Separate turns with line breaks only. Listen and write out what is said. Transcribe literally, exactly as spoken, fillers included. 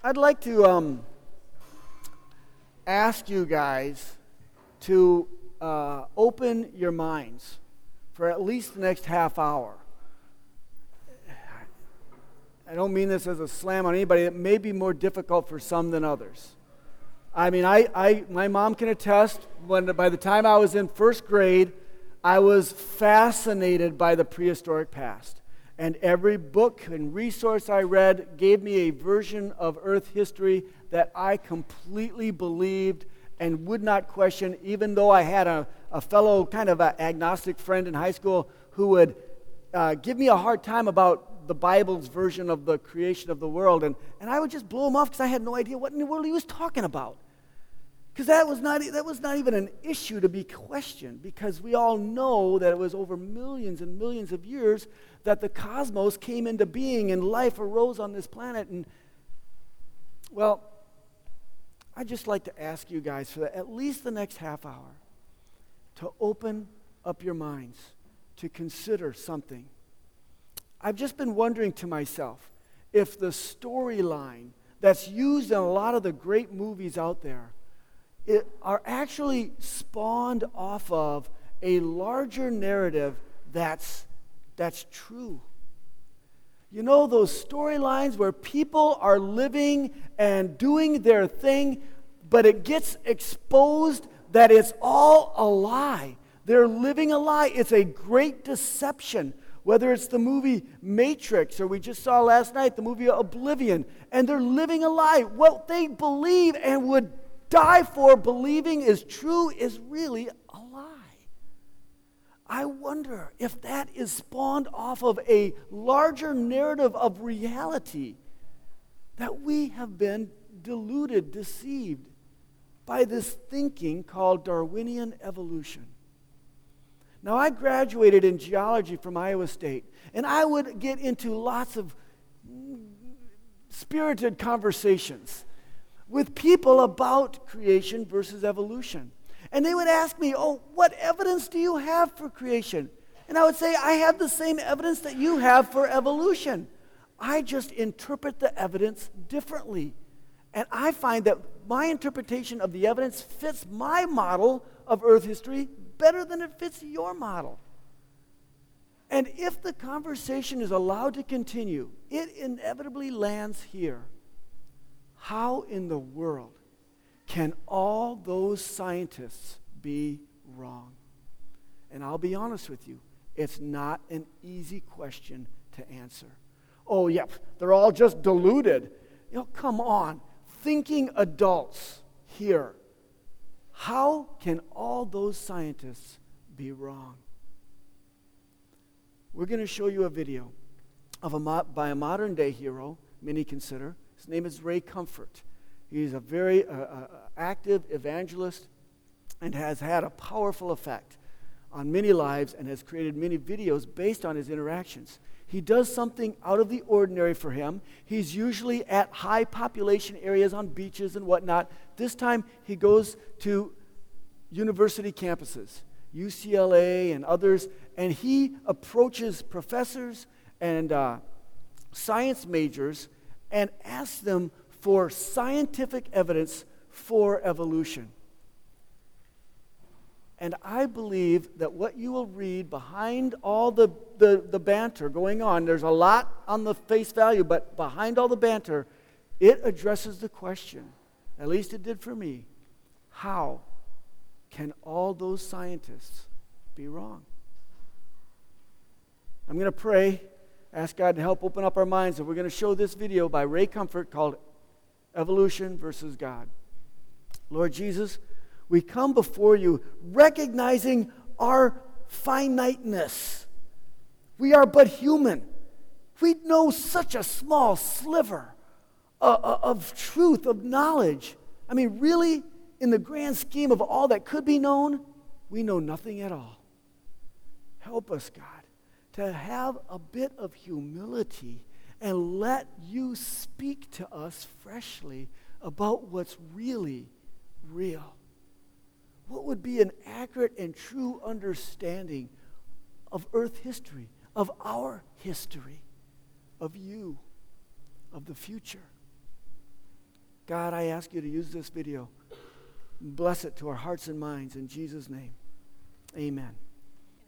I'd like to um, ask you guys to uh, open your minds for at least the next half hour. I don't mean this as a slam on anybody. It may be more difficult for some than others. I mean, I, I my mom can attest, when by the time I was in first grade, I was fascinated by the prehistoric past. And every book and resource I read gave me a version of Earth history that I completely believed and would not question, even though I had a, a fellow kind of a agnostic friend in high school who would uh, give me a hard time about the Bible's version of the creation of the world. And, and I would just blow him off because I had no idea what in the world he was talking about. Because that was not that was not even an issue to be questioned, because we all know that it was over millions and millions of years that the cosmos came into being and life arose on this planet. And, well, I'd just like to ask you guys for the, at least the next half hour to open up your minds, to consider something. I've just been wondering to myself if the storyline that's used in a lot of the great movies out there It, are actually spawned off of a larger narrative that's, that's true. You know, those storylines where people are living and doing their thing, but it gets exposed that it's all a lie. They're living a lie. It's a great deception. Whether it's the movie Matrix, or we just saw last night the movie Oblivion, and they're living a lie. What they believe and would die for believing is true is really a lie. I wonder if that is spawned off of a larger narrative of reality, that we have been deluded, deceived by this thinking called Darwinian evolution. Now, I graduated in geology from Iowa State, and I would get into lots of spirited conversations with people about creation versus evolution. And they would ask me, oh, what evidence do you have for creation? And I would say, I have the same evidence that you have for evolution. I just interpret the evidence differently. And I find that my interpretation of the evidence fits my model of Earth history better than it fits your model. And if the conversation is allowed to continue, it inevitably lands here. How in the world can all those scientists be wrong? And I'll be honest with you, it's not an easy question to answer. Oh, yeah, they're all just deluded. You know, come on. Thinking adults here, how can all those scientists be wrong? We're going to show you a video of a mo- by a modern-day hero, many consider. His name is Ray Comfort. He's a very uh, uh, active evangelist and has had a powerful effect on many lives and has created many videos based on his interactions. He does something out of the ordinary for him. He's usually at high population areas on beaches and whatnot. This time he goes to university campuses, U C L A and others, and he approaches professors and uh, science majors and asks them for scientific evidence for evolution. And I believe that what you will read behind all the, the, the banter going on, there's a lot on the face value, but behind all the banter, it addresses the question, at least it did for me, how can all those scientists be wrong? I'm going to pray, ask God to help open up our minds, and we're going to show this video by Ray Comfort called Evolution versus God. Lord Jesus, we come before you recognizing our finiteness. We are but human. We know such a small sliver of, of truth, of knowledge. I mean, really, in the grand scheme of all that could be known, we know nothing at all. Help us, God, to have a bit of humility and let you speak to us freshly about what's really real. What would be an accurate and true understanding of Earth history, of our history, of you, of the future? God, I ask you to use this video. Bless it to our hearts and minds in Jesus' name. Amen.